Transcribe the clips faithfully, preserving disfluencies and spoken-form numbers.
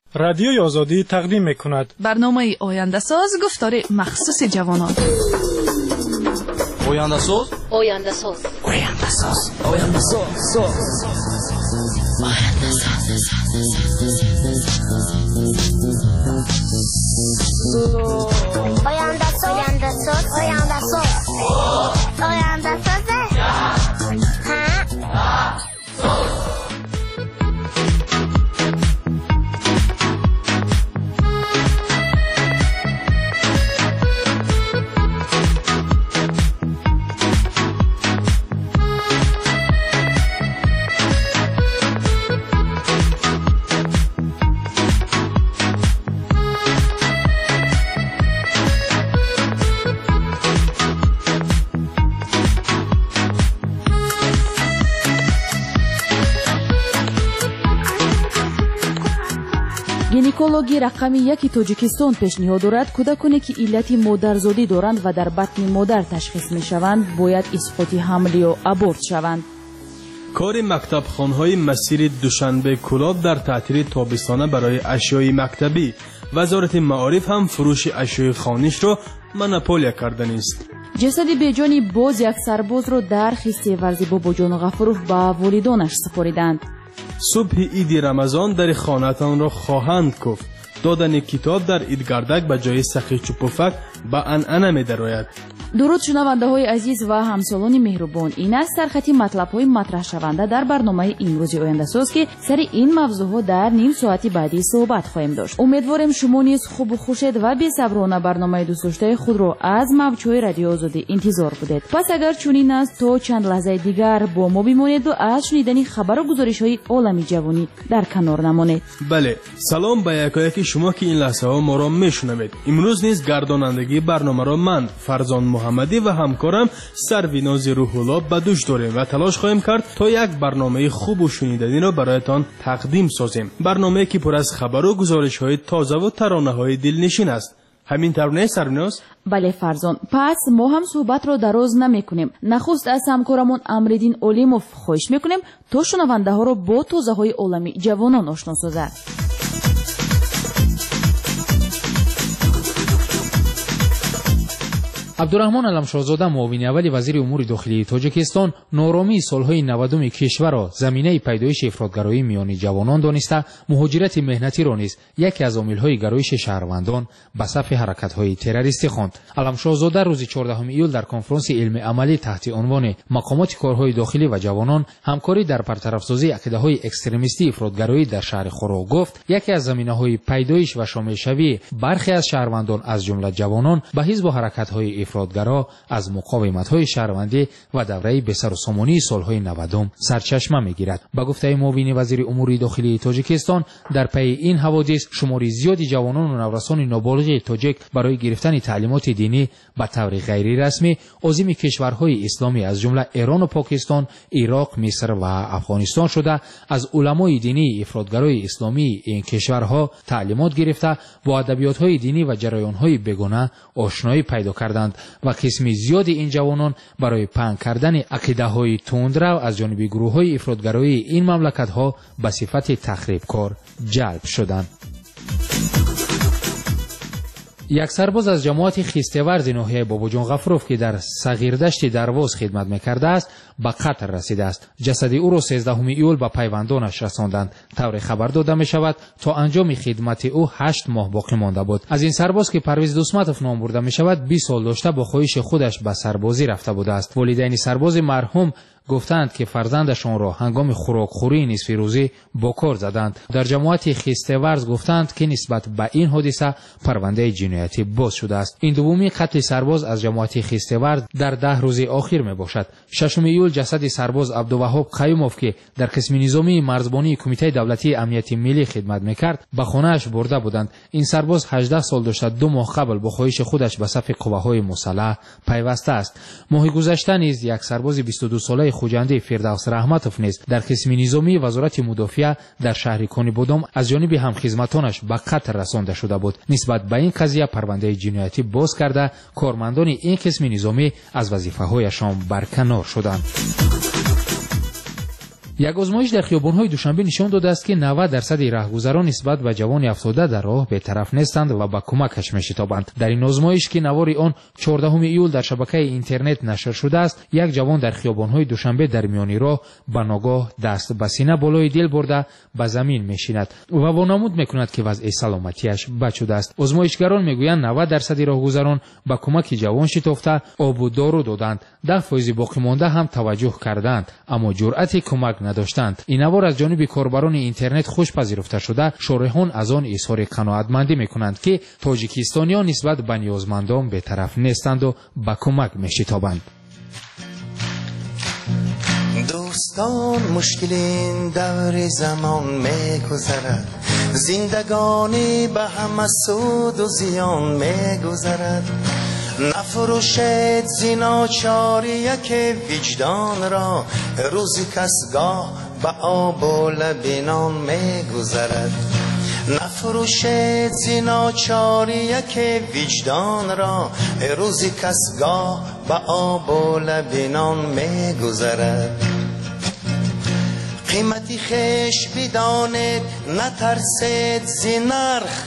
رادیوی آزادی تقدیم می‌کند. برنامه آینده ساز گفتار مخصوص جوانان. آینده ساز آینده ساز آینده ساز آینده ساز آینده ساز آینده ساز آینده ساز آینده ساز آینده ساز گینکولوژی رقم یکی توجیکستان پیشنهاد دارد کودکانی که علت مادرزادی دارند و در بطن مادر تشخیص می شوند باید اسقاط حمل یا ابورت شوند. کار مکتب خانهای مسیر دوشنبه کلاب در تعطیل تابستانه برای اشیای مکتبی. وزارت معارف هم فروش اشیای خانیش را منوپولیا کردن است. جسد بیجانی باز یک سرباز را در خسته ورزی باباجان غفوروف به والدانش سپاریدند. صبح عید رمضان در خانه‌تان را خواهند گفت. دادن کتاب در عیدگردک به جای سخی چوپوفک به عنعنه می درآید. درود شنونده های عزیز و همسالان مهربان، این است سرخطی مطلب های مطرح شونده در برنامه امروز آینده ساز که سر این موضوع ها در نیم ساعتی بعدی صحبت خواهیم داشت. امیدوارم شما نیز خوب و خوشید و بی‌صبرانه برنامه دوست داشته خود را از موجهای رادیو آزادی انتظار بودید. پس اگر چنین است تا چند لحظه دیگر با ما بمانید و از شنیدن خبر و گزارش های عالمی جوانی در کنار نمانید. بله، سلام به یکایک شما که این لحظه ها ما را میشنوید. امروز نیز گردانندگی برنامه را من فرزان محمدی و همکارم سرویناز روح‌الله به دوش داریم و تلاش خواهیم کرد تا یک برنامه خوب و شنیدنی را برایتان تقدیم سازیم. برنامه‌ای که پر از خبر و گزارش‌های تازه و ترانه‌های دلنشین است. همین طور نه سرویناز؟ بله فرزان، پس ما هم صحبت را دراز نمی‌کنیم. نخست از همکارمون امردین اولیموف خواهش می‌کنیم تا شنونده ها را با تازه‌های عالمی جوانان آشنا سازد. عبدالرحمن علمشاهزاده معاون اول وزیر امور داخلی تاجیکستان نارامی سالهای نودم کشور را زمینه پیدایش افراطگرایی میان جوانان دانسته مهاجرت مهنتی را نیز یکی از عامل‌های گرایش شهروندان به صف حرکت‌های تروریستی خواند. علمشاهزاده روز چهاردهم ایول در کنفرانس علم عملی تحت عنوان مقامات کارهای داخلی و جوانان همکاری در برطرف‌سازی عقیده‌های اکستریمیستی افراطگرایی در شهر خوراک گفت یکی از زمینه‌های پیدایش و شامل شوی برخی از شهروندان از جمله جوانان به حزب و حرکت‌های افراطگرا از مقاومت‌های شهروندی و دوره بسر و سامانی سالهای نودم سرچشمه می‌گیرد. با گفته معاون وزیر امور داخلی تاجیکستان در پی این حوادث شماری زیادی جوانان و نورسان نابالغ تاجیک برای گرفتن تعلیمات دینی به طور غیر رسمی عازم کشورهای اسلامی از جمله ایران و پاکستان، عراق، مصر و افغانستان شده از علمای دینی افراطگرای اسلامی این کشورها تعلیمات گرفته با ادبیات‌های دینی و جریان‌های بیگانه آشنایی پیدا کردند و قسمی زیادی این جوانان برای پنگ کردن عقیده‌های تندرو از جانب گروه‌های افراطگرایی این مملکت‌ها به صفت تخریبکار جلب شدند. یک سرباز از جماعت خیسته‌ورز ناحیه باباجان غفوروف که در صغیردشت درواز خدمت می‌کرده است به قتل رسیده است. جسد او را سیزدهم ایول به پیوندانش رساندند. طور خبر داده می‌شود تا انجام خدمت او هشت ماه باقی مانده بود. از این سرباز که پرویز دوسمتوف نام برده می‌شود بیست سال داشته با خواهش خودش به سربازی رفته بوده است. والدین سرباز مرحوم گفتند که فرزندشان را هنگام خوراکخوری نصف روزی با کار زدند. در جماعت خیسته‌ورز گفتند که نسبت به این حادثه پرونده جنایتی باز شده است. این دومی قتل سرباز از جماعت خیسته‌ورز در ده روز اخیر می باشد. ششم ایول جسد سرباز عبدالوهاب قیوموف که در قسم نظامی مرزبانی کمیته دولتی امنیت ملی خدمت میکرد به خانه‌اش برده بودند. این سرباز هجده سال داشته دو ماه قبل با خواهش خودش به صف قوه‌های مسلح پیوسته است. ماه گذشته نیز یک سرباز بیست و دو ساله خوجنده فردوس رحمتوف نیز در قسم نظامی وزارت مدافع در شهر کونیبودم از جانب همخدمتانش به قتل رسانده شده بود. نسبت به این قضیه پرونده جنایتی باز کرده کارمندان این قسم نظامی از وظیفه‌هایشان برکنار شدند. یک آزمایش در خیابان‌های دوشنبه نشان داده است که نود درصد راهگذران نسبت به جوان افتاده در راه بی‌طرف نیستند و به کمکش می‌شتابند. در این آزمایش که نوار آن چهاردهم ایول در شبکه اینترنت نشر شده است، یک جوان در خیابان‌های دوشنبه در میان راه به ناگاه دست به سینه بالای دل برده به زمین می‌شیند و وانمود می‌کند که وضع سلامتیش بد شده است. آزمایشگران می‌گویند نود درصد راهگذران به کمک جوان شتافته آب و دارو دادند. ده فایز باقی مانده هم توجه کردند اما جرأت کمک نداشتند. این نوار از جانب کاربران اینترنت خوش پذیرفته شده. شارحان از آن اظهار قناعتمندی می‌کنند که تاجیکستانیان نسبت به نیازمندان بی‌طرف نیستند و به کمک می‌شتابند. دوستان مشکل این دور زمان میگذرد، زندگانی به همه سود و زیان میگذرد. نفروشید زناچاری که وجدان را، روزی کسگاه به آب و لبنان میگذرد. نفروشید زناچاری که وجدان را، روزی کسگاه به آب و لبنان میگذرد. قیمتی خیش بدانید، نترسید زنرخ،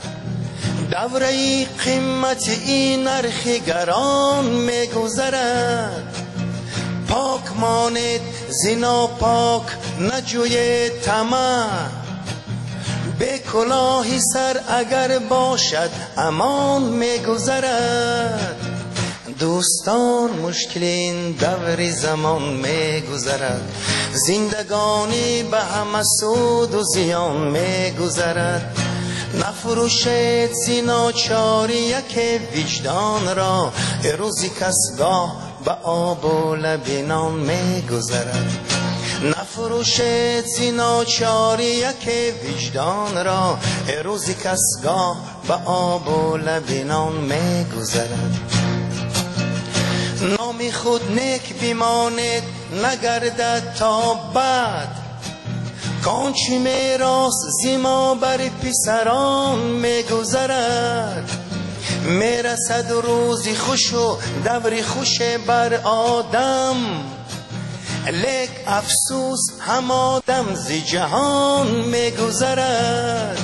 دوره قیمت این نرخ گران میگذرد. پاک مانید زنا پاک، نجوید طمع، به کلاهی سر اگر باشد امان میگذرد. دوستان مشکل این دور زمان میگذرد، زندگانی به همه سود و زیان میگذرد. نفروشید زناچاری که وجدان را، روزی کسگاه به آب و لبنان میگذرد. نفروشید زناچاری که وجدان را، روزی کسگاه به آب و لبنان میگذرد. نام خود نیک بیمانید، نگردد تا بعد، کانچی میراث زما بر پسران میگذرد. میرسد روزی خوش و دوری خوش بر آدم، لیک افسوس هم آدم زی جهان میگذرد.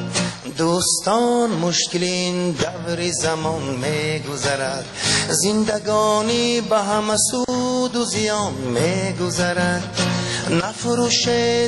دوستان مشکل این دور زمان میگذرد، زندگانی به همه سود و زیان میگذرد. نفروشید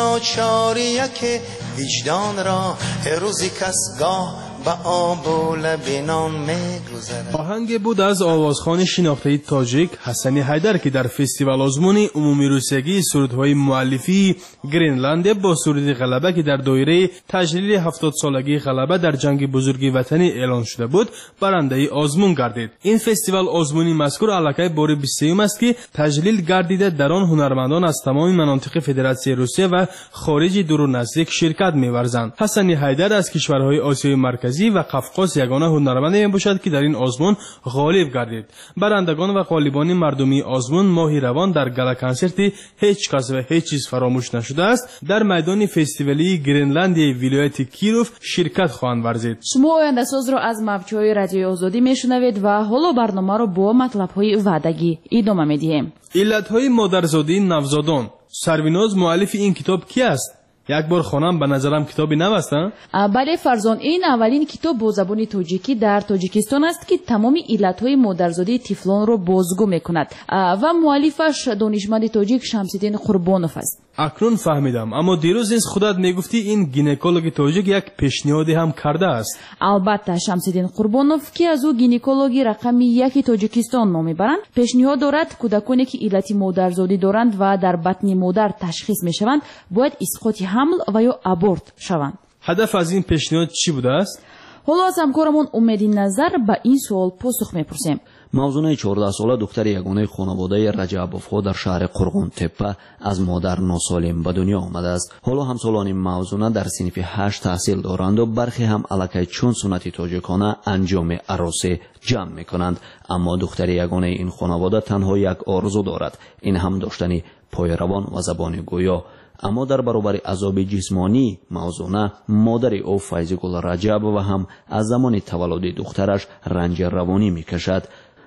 زناچاری که وجدان را، روزی کسگاه به آب و لبنان میگذرد. آهنگ بود از آوازخوان شناخته تاجیک حسنی حیدر که در فستیوال آزمون عمومی روسیگی سرودهای مؤلفی گرینلند با سرود غلبه که در دایره تجلیل هفتاد سالگی غلبه در جنگ بزرگ وطنی اعلان شده بود برنده آزمون گردید. این فستیوال آزمونی مذکور علاقه بار بیستم است که تجلیل گردیده در آن هنرمندان از تمام مناطق فدراسیون روسیه و خارج دور و نزدیک شرکت می‌ورزند. حسنی حیدر از کشورهای آسیای مرکزی و قفقاز یگانه هنرمند می باشد که در این آزمون غالب گردید. برندگان و غالبان مردمی آزمون ماهی روان در گالا کنسرتی هیچ کس و هیچ چیز فراموش نشده است در میدان فستیوالی گرینلند ولایت کیروف شرکت خواهند ورزید. شما آینده ساز را از موج‌های رادیوی آزادی میشنوید و حالا برنامه را با مطلب‌های وعدگی ادامه میدیم. علت‌های مادرزادی نوزادان. سرویناز مؤلف این کتاب کی است؟ یک بار خوانم به نظرم کتابی نوستن؟ بله فرزان، این اولین کتاب با زبان تاجیکی در تاجیکستان است که تمام علتهای مادرزادی طفلان را بازگو میکند و مؤلفش دانشمند تاجیک شمس‌الدین قربانوف است. اکنون فهمیدم، اما دیروز نیز خودت میگفتی این گینکولوگ تاجیک یک پیشنهادی هم کرده است. البته شمس‌الدین قربانوف که از او گینکولوگی رقم یک تاجیکستان نام میبرند پیشنهاد دارد کودکانی که علت مادرزادی دارند و در بطن مادر تشخیص میشوند باید اسقاط حمل و یا ابورت شوند. هدف از این پیشنهاد چی بوده است؟ حالا از همکارمون امید نظر به این سوال پاسخ میپرسیم. موضوع چهارده ساله دختر یگانه خانواده رجبوف‌ها در شهر قرغون تپه از مادر ناسالم به دنیا آمده است. حالا همسالان موضوع در صنف هشت تحصیل دارند و برخی هم الکی چون سنت تاجیکانه انجام عروسی جمع میکنند. اما دختر یگانه این خانواده تنها یک آرزو دارد، این هم داشتن پای روان و زبان گویا. اما در برابر عذاب جسمانی موضوع مادر او فیضگل رجب و هم از زمان تولد دخترش رنج روانی میکشد.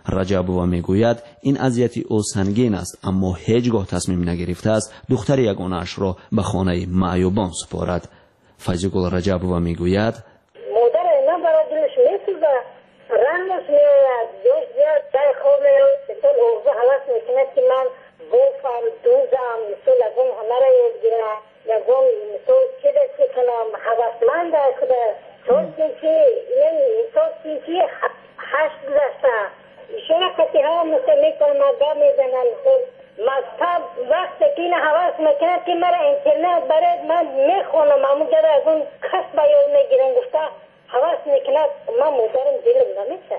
раҷабова мегӯяд ин азияти ӯ сангин аст, аммо ҳеҷ гоҳ тасмим нагирифтааст духтари ягонаашро ба хонаи маъюбон супорад. файзигул раҷабова мегӯяд رنگش میاد دوست زیاد تای خوب میاد مثل اوضاع حواس میکنه که من بوفم دوزم مثل از اون همه را یاد گیرم یا اون مثل چی دستی کنم حواسمند شده توستی که این توستی که هشت دسته شرکتی ها مثل میکنم آگاه میزنن مثل مذهب وقت که این حواس میکنه که مرا اینترنت برای من میخونم همون جدا از اون کس بیاد میگیرن گفته حواس میکنه من مدرم دلم نمیشه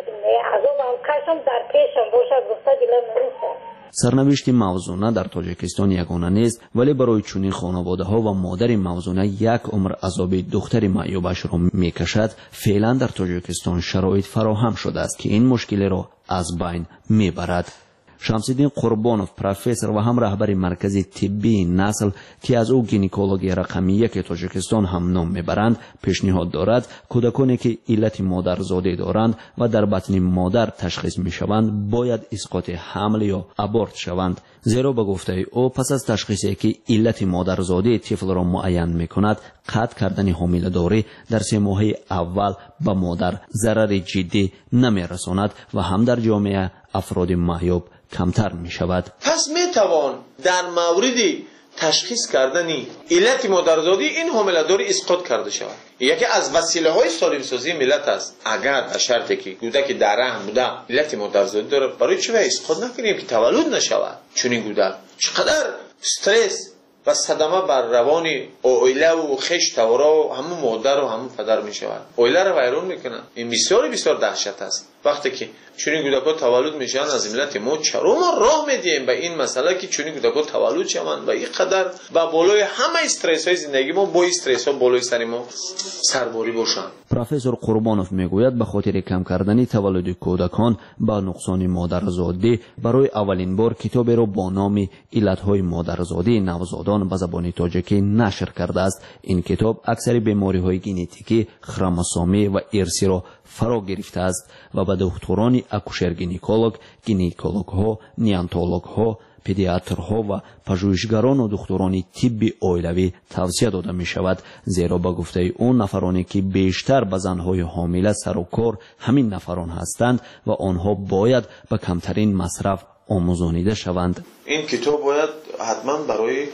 عذابم کشم در پیشم باشد گفته دلم نمیشه. سرنوشت موزونه در تاجیکستان یگانه نیست، ولی برای چنین خانواده‌ها و مادر موزونه یک عمر عذاب دختر معیوبش را میکشد. فعلا در تاجیکستان شرایط فراهم شده است که این مشکل را از بین میبرد. شمس‌الدین قربانوف پروفسور و هم رهبر مرکز طبی نسل که از او گینکولوژی رقم یک تاجیکستان هم نام میبرند پیشنهاد دارد کودکانی که علت مادرزادی دارند و در بطن مادر تشخیص میشوند باید اسقاط حمل یا ابورت شوند، زیرا به گفته او پس از تشخیصی که علت مادرزادی طفل را معین میکند قطع کردن حامله‌داری در سه ماه اول به مادر ضرر جدی نمیرساند و هم در جامعه افراد معیوب کمتر می شود. پس می توان در مورد تشخیص کردنی علت مادرزادی این حامله‌داری اسقاط کرده شود. یکی از وسیله های سالم سازی ملت است. اگر به شرطی که کودک در رحم بوده علت مادرزادی داره برای چه اسقاط نکنیم که تولد نشود؟ چون این کودک چقدر استرس و صدمه بر روان اویله و خشت و همون مادر و همون پدر می شود. اویله را ویران میکنن. این بسیار بسیار دهشت است. وقتی که چونین کودک‌ها تولد میشن از ملت ما چرا ما راه میدیم به این مسئله که چونین کودک‌ها تولد شوند و این قدر با بالای همه استرس های زندگی ما با استرس ها بالای سر ما سرباری باشند. پروفسور قربانوف میگوید به خاطر کم کردن تولد کودکان با نقصان مادرزادی برای اولین بار کتابی را با نام علت‌های مادرزادی نوزادان به زبان تاجیکی نشر کرده است. این کتاب اکثر بیماری‌های ژنتیکی، خروموسومی و ارثی را فرا گرفته است و به دکتران اکوشر گینکولوگ، گینکولوگ ها، نیانتولوگ ها، پدیاتر ها و پژوهشگران و دکتران طب اویلوی توصیه داده می شود، زیرا با گفته اون نفرانی که بیشتر به زنهای حامله سر و کار همین نفران هستند و آنها باید به کمترین مصرف آموزانیده شوند. این کتاب باید حتما برای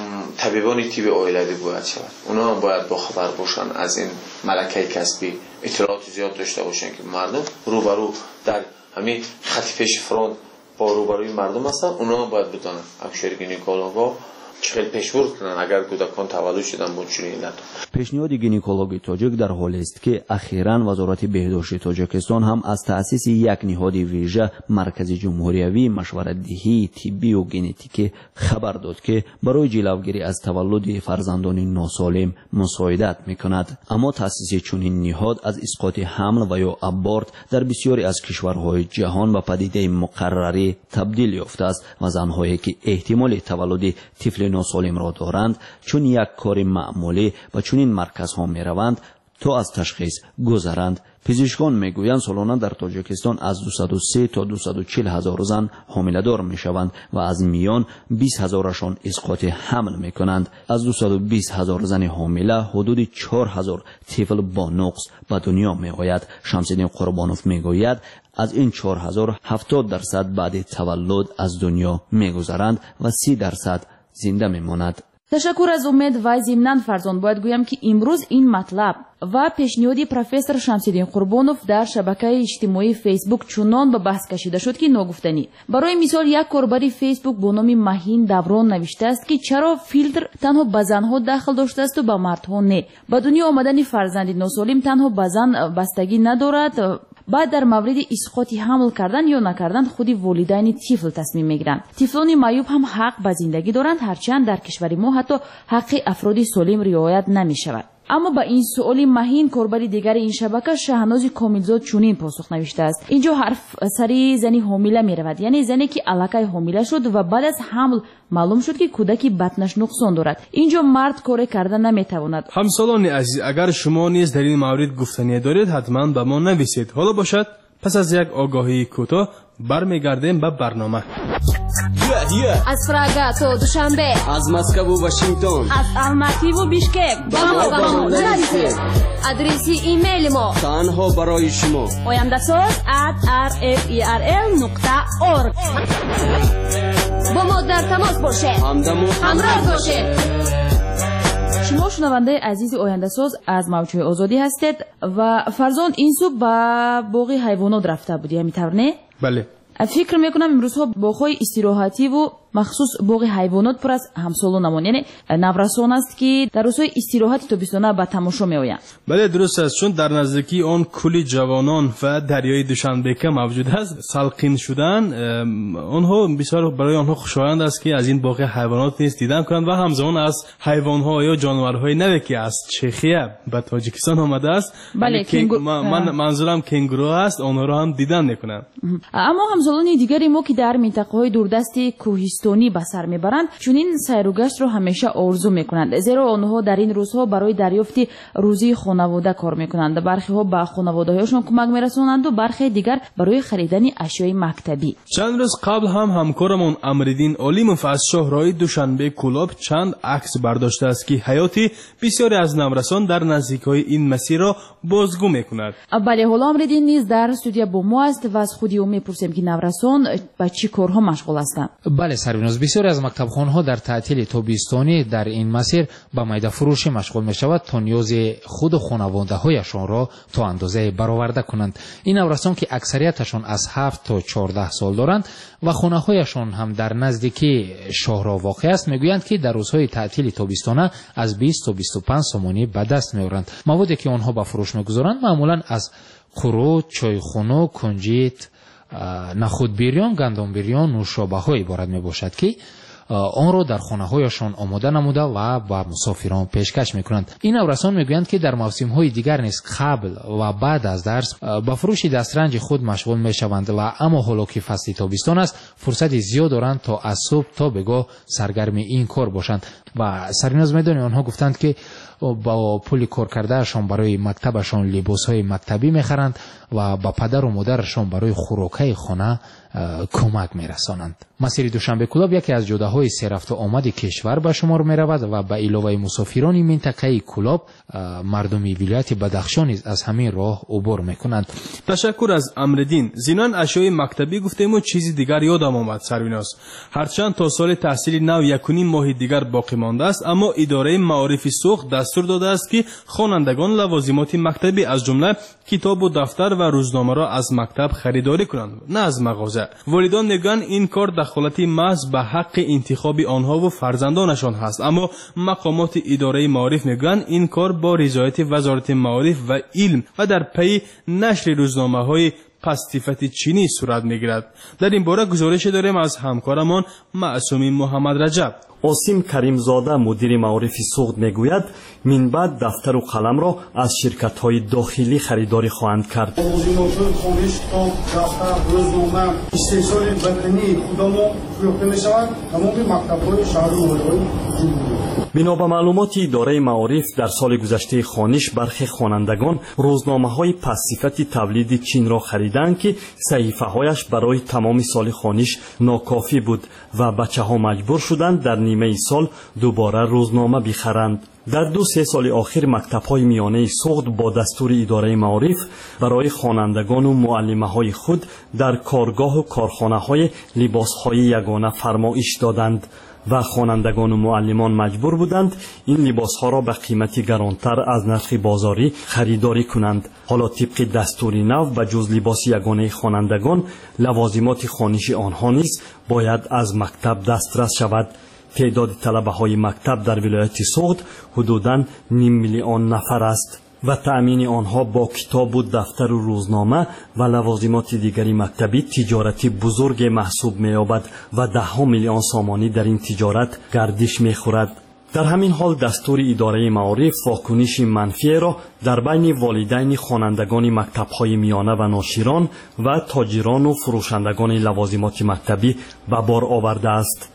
طبیبان طب اویلوی باید شود. اونا هم باید با خبر باشن از این ملکه کسبی، اطلاعات زیاد داشته باشن که مردم روبرو در همین خط پیش فرانت با روبروی مردم هستن. اونا هم باید بدانن اکوشر گینکولوگا چقدر پیشورد کنن اگر کودکان تولد شدن با چنین علت. پیشنهاد گینکولوژی تاجیک در حالی است که اخیراً وزارت بهداشت تاجیکستان هم از تأسیس یک نهاد ویژه مرکز جمهوریوی مشورت دهی طبی و ژنتیکی خبر داد که برای جلوگیری از تولد فرزندان ناسالم مساعدت میکند. اما تأسیس چنین نهاد از اسقاط حمل و یا ابورت در بسیاری از کشورهای جهان به پدیده مقرری تبدیل یافته است و زنهایی که احتمال تولد طفل ناسالم را دارند چون یک کار معمولی و چون این مرکز ها می روند تا از تشخیص گذرند. پزشکان می گویند سالانه در تاجیکستان از دویست و سه تا دویست و چهل هزار زن حامله دار می شوند و از میان بیست هزارشان اسقاط حمل می کنند. از دویست و بیست هزار زن حامله حدود چهار هزار طفل با نقص به دنیا می آید. شمس‌الدین قربانوف می گوید از این چهار هزار هفتاد درصد بعد تولد از دنیا می گذرند و سی درصد زنده می ماند. تشکر از امید و ضمناً فرزند باید گویم که امروز این مطلب و پیشنهادی پروفسور شمس‌الدین قربانوف در شبکه اجتماعی فیسبوک چنان به بحث کشیده شد که ناگفتنی. برای مثال یک کاربر فیسبوک با نام مهین دوران نوشته است که چرا فیلتر تنها به زنها داخل داشته است و به مردها نه. به دنیا آمدن فرزند ناسالم تنها به زن بستگی ندارد. بعد در مورد اسقاط حمل کردن یا نکردن خودی والدین طفل تصمیم میگیرند. طفلان معیوب هم حق به زندگی دارند، هرچند در کشور ما حتی حق افراد سالم رعایت نمی شود. اما با این سؤال مهین کاربر دیگر این شبکه شهناز کاملزاد چنین پاسخ نوشته است. اینجا حرف سری زنی حامله می رود، یعنی زنی که الکی حامله شد و بعد از حمل معلوم شد که کودکی بطنش نقصان دارد. اینجا مرد کار کردن نمی تواند. همسالان عزیز، اگر شما نیز در این مورد گفتنی دارید حتما به ما نویسید. حالا باشد پس از یک آگاهی کوتاه برمیگردیم به برنامه. از فرага то душанбе, از مسکو و واشنگتن, از алмати و بیشکک. با ما با ما نرسید. آدرسی ایمیل ما تنها برای شما oyandasos at r f e r l نقطه org. با ما در تماس باشه. همدم و همراه باشه. شما شنونده عزیز آینده‌ساز از موجهای آزادی هستید و فرزان این صبح به باغ حیوانات رفته بودی، همینطور نه؟ بله. فکر میکنم امروزها باغ‌های استراحتی و مخصوص باغ حیوانات پر از همسالانمان، یعنی نورسان است که در روزهای استراحت تابستانه به تماشا میآیند. بله درست است، چون در نزدیکی آن کلی جوانان و دریای دوشنبه که موجود است. سالقین شدن آنها بسیار برای آنها خوشایند است که از این باغ حیوانات نیز دیدن کنند و همزمان از حیوان‌ها یا جانورهای نوی که از چخیه به تاجیکستان آمده است. بله کنگور... من منظورم کنگورو است، آنها را هم دیدن میکنند. اما همسالان دیگری ما که در منطقه‌های دوردست کوهستانی به سر میبرند چنین سیر و گشت را همیشه آرزو میکنند، زیرا آنها در این روزها برای دریافت روزی خانواده کار میکنند. برخی ها به خانواده‌هایشان کمک میرسانند و برخی دیگر برای خریدن اشیای مکتبی. چند روز قبل هم همکارمون امردین علیموف از شهرهای دوشنبه کلاب چند عکس برداشته است که حیاتی بسیاری از نورسان در نزدیکای این مسیر را بازگو میکند. بله، حالا امردین نیز در استودیو با ما است و از خودی او میپرسیم که نورسان با چی کارها مشغول هستند. بله سربیناز، بسیاری از مکتبخانه‌ها در تعطیل تابستانی در این مسیر به میده فروشی مشغول میشود تا نیاز خود و خانواده‌هایشان را تا اندازه برآورده کنند. این نورسان که اکثریتشان از هفت تا چهارده سال دارند و خانه‌هایشان هم در نزدیکی شهرها واقع است، میگویند که در روزهای تعطیل تابستانه از بیست تا بیست و پنج سومانی به دست میآورند. موادی که آنها به فروش میگذارند معمولا از قرو، چایخانه، کنجیت، نخود بیریان، گندم بیریان، نوشابه ها عبارت می باشد که آن را در خانه هایشان آماده نموده و به مسافران پیشکش می کنند. این نورسان می گویند که در موسم های دیگر نیز قبل و بعد از درس به فروش دسترنج خود مشغول می شوند و اما حالا که فصل تابستان است فرصت زیاد دارند تا از صبح تا بگاه سرگرم این کار باشند. و سریناز میدانی آنها گفتند که با پول کار کردهشان برای مکتبشان لباس های مکتبی میخرند و با پدر و مادرشان برای خوراکهای خانه کمک میرسانند. مسیر دوشنبه کلاب یکی از جاده های سررفت و آمد کشور به شمار میرود و به علاوه مسافران منطقه کلاب مردمی ولایت بدخشان نیز از همین راه عبور میکنند. تشکر از امردین. زینان اشیای مکتبی گفتیم و چیزی دیگر یادم آمد سرویناس. هرچند تا سال تحصیل نو یک و نیم ماه دیگر باقی مانده است، اما اداره معارف سوخت دستور داده است که خوانندگان لوازمات مکتبی از جمله کتاب و دفتر و روزنامه را از مکتب خریداری کنند، نه از مغازه. والدان میگن این کار دخالتی محض به حق انتخاب آنها و فرزندانشان هست، اما مقامات اداره معارف میگن این کار با رضایت وزارت معارف و علم و در پی نشر روزنامه های پستیفت چینی صورت میگیرد. در این باره گزارش داریم از همکارمان معصومی محمد رجب. آسیم کریمزاده مدیر معارف سوخت میگوید من بعد دفتر و قلم را از شرکت های داخلی خریداری خواهند کرد. بنا به معلومات اداره معارف در سال گذشته خوانش برخی خوانندگان روزنامه های پس‌صفت تولید چین را خریدند که صحیفه هایش برای تمام سال خوانش ناکافی بود و بچه ها مجبور شدند در نیمه سال دوباره روزنامه بخرند. در دو سه سال آخر مکتب‌های میانه سوخت با دستور اداره معارف برای خوانندگان و معلمه‌های خود در کارگاه و کارخانه‌های لباس‌های یگانه فرمایش دادند و خوانندگان و معلمان مجبور بودند این لباس‌ها را به قیمتی گرانتر از نرخ بازاری خریداری کنند. حالا طبق دستور نو به جز لباس یگانه خوانندگان لوازمات خوانشی آنها نیز باید از مکتب دسترس شود. تعداد طلبه های مکتب در ولایت سوخت حدوداً نیم میلیون نفر است و تأمین آنها با کتاب و دفتر و روزنامه و لوازمات دیگری مکتبی تجارتی بزرگ محسوب می‌یابد و ده ها میلیون سامانی در این تجارت گردش می‌خورد. در همین حال دستور اداره معارف واکنش منفی را در بین والدین خوانندگان مکتب‌های میانه و ناشران و تاجران و فروشندگان لوازمات مکتبی به بار آورده است.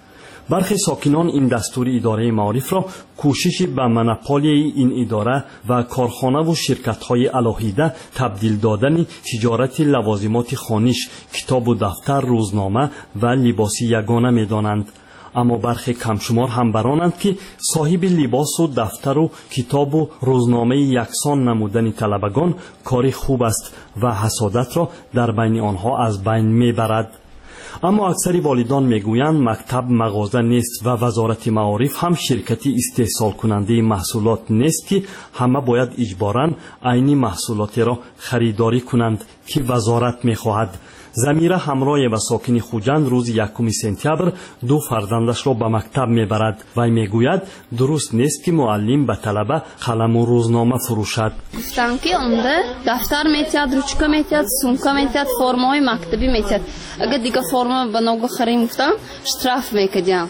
برخی ساکنان این دستور اداره معارف را کوششی به مونوپولی این اداره و کارخانه و شرکت‌های علاهیده تبدیل دادن تجارت لوازمات خوانش، کتاب و دفتر، روزنامه و لباس یگانه می‌دانند. اما برخی کمشمار هم برانند که صاحب لباس و دفتر و کتاب و روزنامه یکسان نمودن طلبگان کاری خوب است و حسادت را در بین آنها از بین میبرد. اما اکثر والدان میگویند مکتب مغازه نیست و وزارت معارف هم شرکتی استحصال کننده محصولات نیست که همه باید اجباراً عین محصولات را خریداری کنند که وزارت میخواهد. زمیره همراه و ساکن خوجند روز یکم سپتامبر دو فرزندش را به مکتب میبرد و میگوید درست نیست که معلم به طلبه قلم و روزنامه فروشد. گفتم که اونده دفتر میتید، روچکا میتید، سومکا میتید، فرمای مکتبی میتید. اگر دیگه فرما به نوگو خریم گفتم شتراف میکدیم،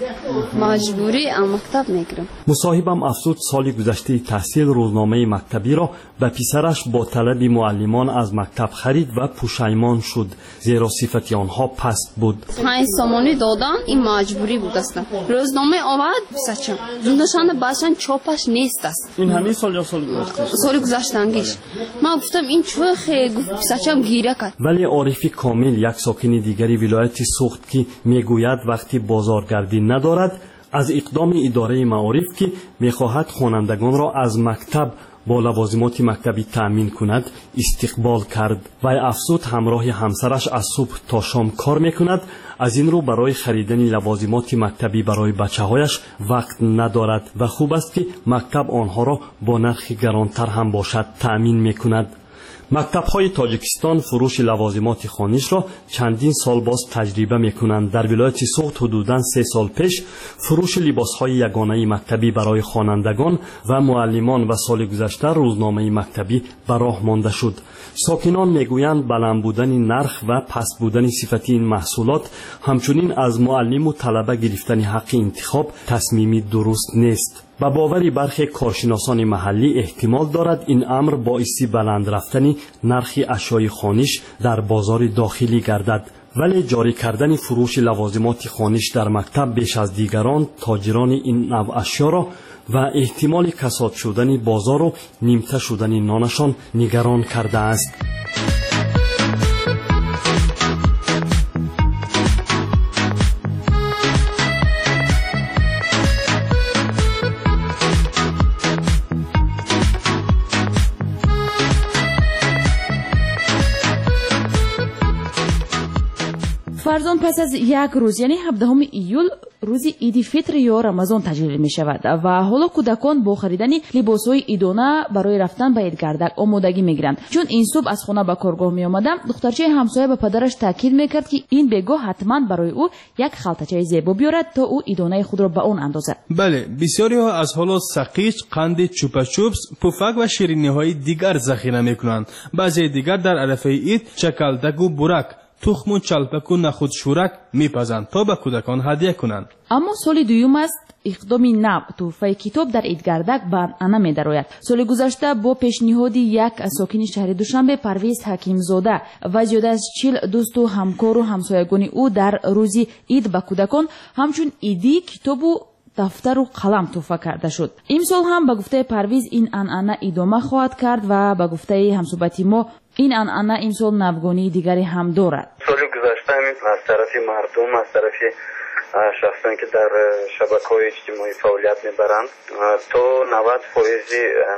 مجبوری ام مکتب میگیرم. مصاحبم افزود سال گذشته تحصیل روزنامه مکتبی را به پسرش با طلب معلمان از مکتب خرید و پشیمان شد، زیرا صفت آنها پست بود. پنج سامانی دادن این مجبوری بود است. روزنامه آورد سچم زندشان باشن چاپش نیست است. این همین سال یا سال گذشته؟ سال گذشتهش. ما گفتم این چه خیلی گفت سچم گیره کرد. ولی عارف کامل یک ساکن دیگری ولایت سوخت که میگوید وقتی بازارگردی ندارد از اقدام اداره معارف که میخواهد خوانندگان را از مکتب با لوازمات مکتبی تأمین کند استقبال کرد و افزود همراه همسرش از صبح تا شام کار میکند، از این رو برای خریدن لوازمات مکتبی برای بچه‌هایش وقت ندارد و خوب است که مکتب آنها را با نرخ گرانتر هم باشد تأمین میکند. مکتب‌های تاجیکستان فروش لوازمات خوانش را چندین سال باز تجربه می‌کنند. در ولایت سوخت حدوداً سه سال پیش فروش لباس‌های یگانه مکتبی برای خوانندگان و معلمان و سال گذشته روزنامه مکتبی به راه مانده شد. ساکنان میگویند بلند بودن نرخ و پست بودن صفتی این محصولات همچنین از معلم و طلبه گرفتن حق انتخاب تصمیمی درست نیست. با باوری برخی کارشناسان محلی احتمال دارد این امر باعث بلند رفتن نرخ اشیاء خوانش در بازار داخلی گردد، ولی جاری کردن فروش لوازمات خوانش در مکتب بیش از دیگران تاجران این نوع اشیا را و احتمال کساد شدن بازار و نیمته شدن نانشان نگران کرده است. فرزان پس از یک روز یعنی هفدهم ایول روز عید فطر یا رمضان تجلیل می شود و حالا کودکان با خریدن لباسهای عیدانه برای رفتن به عیدگردک آمادگی می گیرند. چون این صبح از خانه به کارگاه می آمدم دخترچه همسایه به پدرش تاکید می کرد که این بگاه حتما برای او یک خلطچه زیبا بیارد تا او عیدانه خود را به آن اندازد. بله، بسیاری ها از حالا سقیچ، قند چوپا چوپس، پفک و شیرینی های دیگر ذخیره می کنند. بعضی دیگر در عرفه عید چکلدک و برک، تخم و چلپک و نخود شورک میپزند تا به کودکان هدیه کنند. اما سال دوم است اقدام نو تحفه کتاب در عیدگردک به انجام می‌دراید. سال گذشته با پیشنهاد یک ساکن شهر دوشنبه پرویز حکیمزاده و زیاده از چهل دوست و همکار و همسایگان او در روز عید به کودکان همچون عیدی کتاب و دفتر و قلم تحفه کرده شد. امسال هم به گفته پرویز این عنعنه ادامه خواهد کرد و به گفته همصحبت ما این عنعنه امسال نوگانی دیگری هم دارد. سال گذشته از طرف مردم، از طرف شخصانی که در شبکه‌های اجتماعی فعالیت میبرند تا نود درصد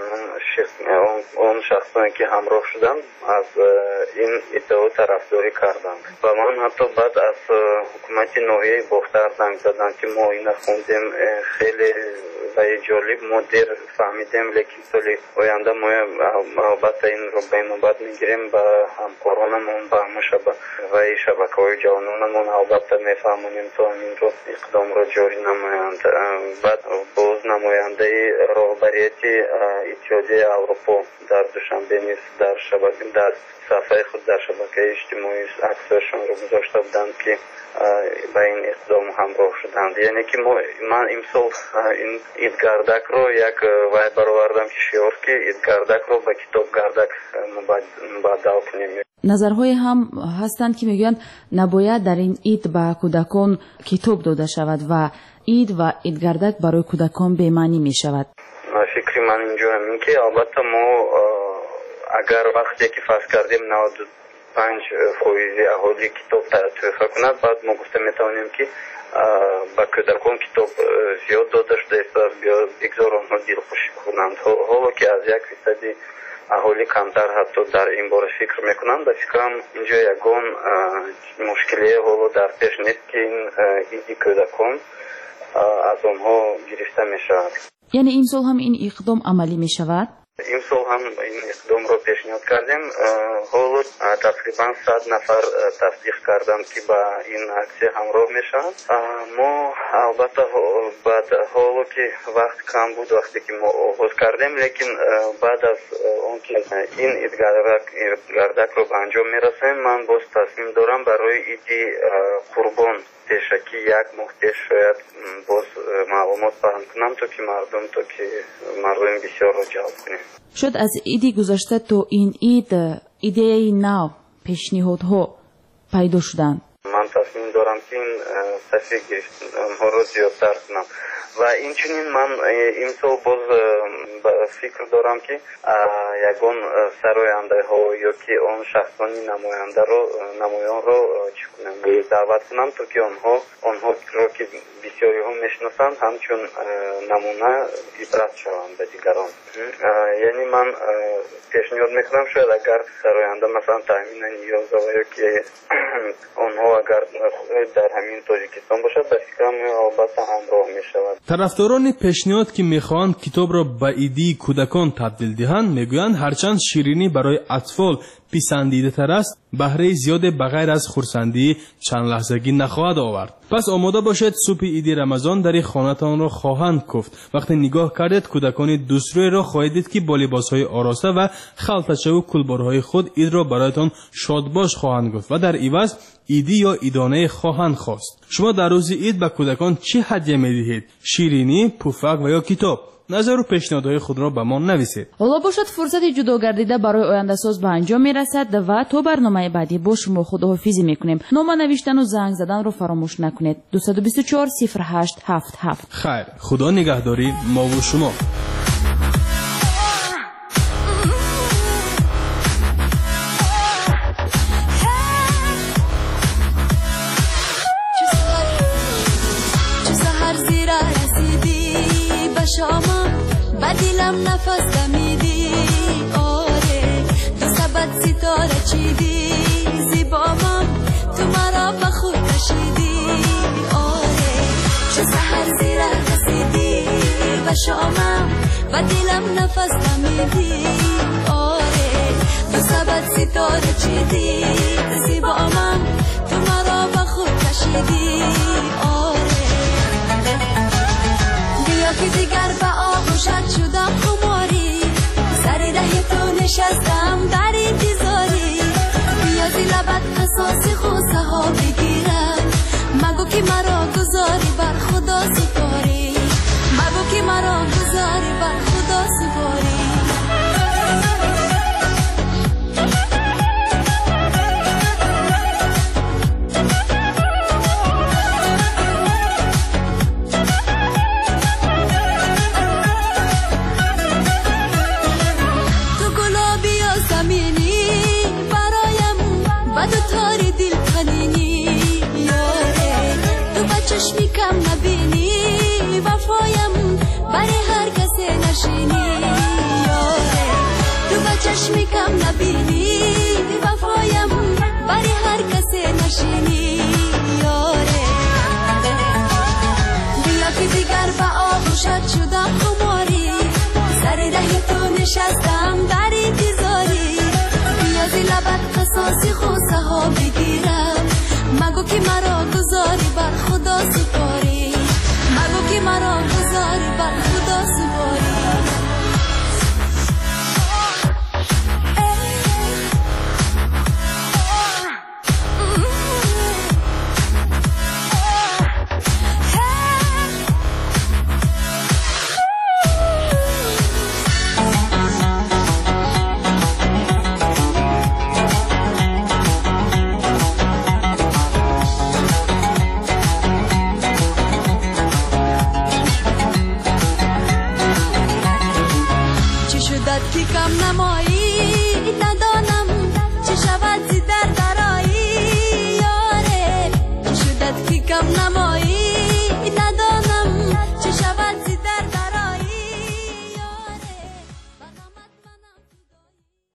اون شخصانی که همراه شدن از این ادعا طرفداری کردند و من حتی بعد از حکومت ناحیه باختر زنگ زدن که ما این خوندیم خیلی و جالب ما دیر فهمیدیم، لیکن سال آینده ما البته این رو به نوبت میگیریم و همکارانمون و همه و شبکه‌های جوانانمون البته میفهمونیم تا همین رو اقدام رو جاری نمایند. بعد باز نماینده راهبریت اتحادیه اروپا در دوشنبه نیز در شبکه در صفحه خود در شبکه اجتماعی عکسشون رو گذاشته بودند که با این اقدام همراه شدند. یعنی که ما من امسال این عیدگردک رو یک وای برآوردم که شعار که عیدگردک رو به کتاب گردک مبدل کنیم. نظرهای هم هستند که میگویند نباید در این عید به کودکان کتاب داده شود و اید و ایدگردک برای کودکان به معنی می شود؟ فکر من اینجا همین که البته ما اگر وقتی که فرض کردیم نود و پنج فیصد اهالی کتاب تحفه کند، بعد ما گفته میتوانیم که با کودکان کتاب زیاد داده شده است، بگذار آنها دلخوشی کنند. حالا که از یک فیصدی اهالی کمتر حتی در این باره فکر میکنند، به فکرم اینجا یگان مشکلی حالا در پیش نیست که این ایدی کودکان از آنها گرفته میشود. یعنی این سال هم این اقدام عملی می شود؟ این سال هم این اقدام را پیشنهاد کردیم. حالا تقریبا صد نفر تصدیق کردند که با این اکسی همراه میشن. ما البته بعد حالا که وقت کم بود وقتی که ما آغاز کردیم، لیکن بعد از اون که این ایدگردک رو به انجام میرسیم، من باز تصمیم دارم برای ایدی قربان پیشکی یک ماه پیش شاید باز معلومات پهن کنم تا که مردم تا که مردم بسیار رو جلب کنیم. شد از ایدی گذشته تو این اید ایده نو پیشنهادها پیدا شدن. من تصمیم دارم که این تصفیه گرفتنها رو زیادتر کنم و این چنین من این سال باز فکر دارم که یگان سراینده ها یا که آن شخصانی نماینده رو نمایان رو چی کنم دعوت کنم تا که آنها آنها رو که بسیاری ها میشناسند همچون نمونه عبرت شوند به دیگران. یعنی من پیشنهاد میکنم شاید اگر سراینده مثلا تامین نیاز و یا که آنها اگر در همین تاجیکستان باشد به فکرم البته همراه میشود. طرفداران پیشنهاد که میخواهند کتاب را به ایدی کودکان تبدیل دهند میگویند هرچند شیرینی برای اطفال پسندیده تر است، بهره زیاد بغیر از خرسندی چند لحظگی نخواهد آورد. پس آماده باشید صبح عید رمضان در خانه‌تان را خواهند کفت. وقتی نگاه کردید کودکان دوستروی را خواهید دید که با لباس‌های آراسته و خلطچه و کلبارهای خود عید را برایتان شادباش خواهند گفت و در عوض ایدی یا ایدانه خواهند خواست. شما در روز عید به کودکان چه هدیه می‌دهید؟ شیرینی، پفک و یا کتاب؟ نظر و پیشنهادهای خود را به ما نویسید. حالا باشد فرصت جداگردیده برای آینده ساز به انجام میرسد و تا برنامه بعدی با شما خداحافظی میکنیم. نام نوشتن و زنگ زدن رو فراموش نکنید. دو دو چهار صفر هشت هفت هفت. خیر، خدا نگهداری ما و شما. بدیلم نفس دمیدی آره تو سبت ستاره چیدی زیبامم تو مرا به خود کشیدی آره چو سحر زیره رسیدی و شامم بدیلم نفس دمیدی آره تو سبت ستاره چیدی زیبامم تو مرا به خود کشیدی آره بیا که دیگر به آغوشت شدم خماری سر ره تو نشستم در انتظاری بیا زی لبت قصاص خوزه ها بگیرم مگو که مرا گذاری بر خدا سپاری مگو که مرا گذاری بر خدا سپاری چشمی کم نبینی وفایم برای هر کسی نشینی یاره بیا که دیگر به آغوشت شدم خماری سر ره تو نشستم